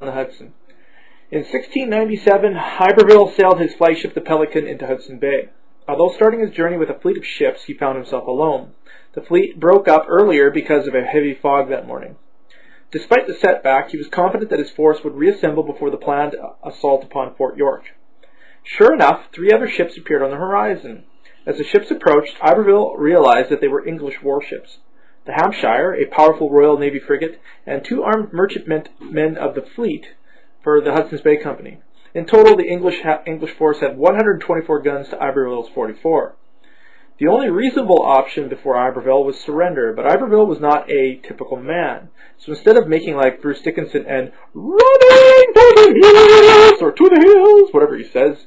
the Hudson. In 1697, Iberville sailed his flagship the Pelican into Hudson Bay. Although starting his journey with a fleet of ships, he found himself alone. The fleet broke up earlier because of a heavy fog that morning. Despite the setback, he was confident that his force would reassemble before the planned assault upon Fort York. Sure enough, 3 other ships appeared on the horizon. As the ships approached, Iberville realized that they were English warships. The Hampshire, a powerful Royal Navy frigate, and 2 armed merchantmen of the fleet for the Hudson's Bay Company. In total, the English force had 124 guns to Iberville's 44. The only reasonable option before Iberville was surrender, but Iberville was not a typical man. So instead of making like Bruce Dickinson and running to the hills, or to the hills, whatever he says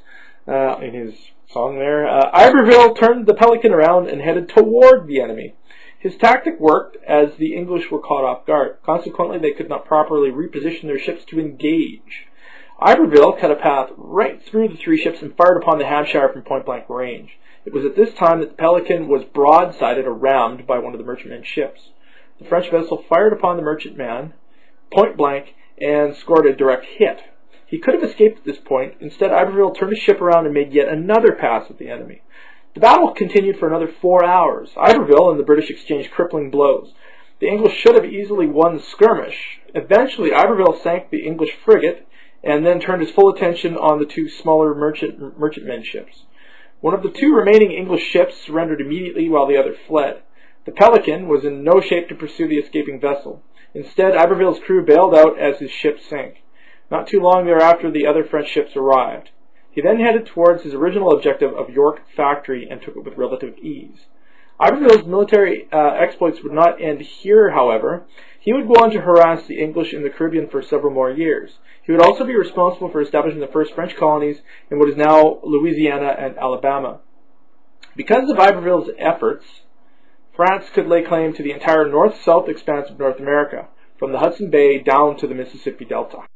in his song there, Iberville turned the Pelican around and headed toward the enemy. His tactic worked as the English were caught off guard. Consequently, they could not properly reposition their ships to engage. Iberville cut a path right through the 3 ships and fired upon the Hampshire from point-blank range. It was at this time that the Pelican was broadsided or rammed by one of the merchantman's ships. The French vessel fired upon the merchantman point-blank and scored a direct hit. He could have escaped at this point. Instead, Iberville turned his ship around and made yet another pass at the enemy. The battle continued for another 4 hours. Iberville and the British exchanged crippling blows. The English should have easily won the skirmish. Eventually, Iberville sank the English frigate and then turned his full attention on the 2 smaller merchantmen ships. One of the 2 remaining English ships surrendered immediately while the other fled. The Pelican was in no shape to pursue the escaping vessel. Instead, Iberville's crew bailed out as his ship sank. Not too long thereafter, the other French ships arrived. He then headed towards his original objective of York Factory and took it with relative ease. Iberville's military exploits would not end here, however. He would go on to harass the English in the Caribbean for several more years. He would also be responsible for establishing the first French colonies in what is now Louisiana and Alabama. Because of Iberville's efforts, France could lay claim to the entire north-south expanse of North America, from the Hudson Bay down to the Mississippi Delta.